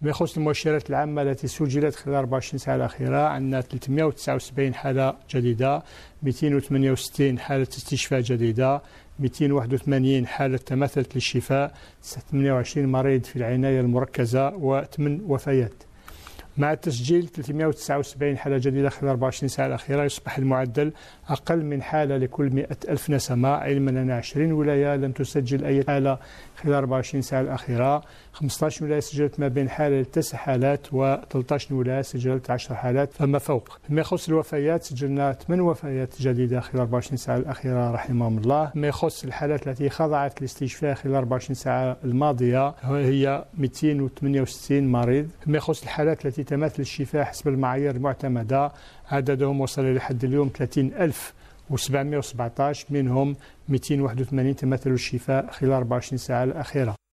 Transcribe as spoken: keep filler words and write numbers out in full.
ما يخص المؤشرات العامة التي سجلت خلال أربع وعشرين ساعة الأخيرة، عندنا ثلاثمائة وتسعة وسبعين حالة جديدة، مئتين وثمانية وستين حالة استشفاء جديدة، مئتين وواحد وثمانين حالة تماثلت للشفاء، ثمانية وعشرين مريض في العناية المركزة وثمان وفيات. مع تسجيل ثلاثمائة وتسعة وسبعين حالة جديدة خلال أربع وعشرين ساعة الأخيرة، يصبح المعدل أقل من حالة لكل مئة ألف نسمة، علما أن عشرين ولاية لم تسجل أي حالة خلال أربع وعشرين ساعة الأخيرة. خمسة عشر ولاية سجلت ما بين حالة لتسع حالات، وثلاثة عشر ولاية سجلت عشر حالات فما فوق. فيما يخص الوفيات، سجلنا ثمان وفيات جديدة خلال أربع وعشرين ساعة الأخيرة رحمهم الله. فيما يخص الحالات التي خضعت للاستشفاء خلال أربع وعشرين ساعة الماضية هي مئتين وثمانية وستين مريض. فيما يخص الحالات التي تماثل الشفاء حسب المعايير المعتمدة، عددهم وصل لحد اليوم ثلاثين ألف وسبعمائة وسبعة عشر، منهم مئتين وواحد وثمانين تماثلوا الشفاء خلال أربع وعشرين ساعة الأخيرة.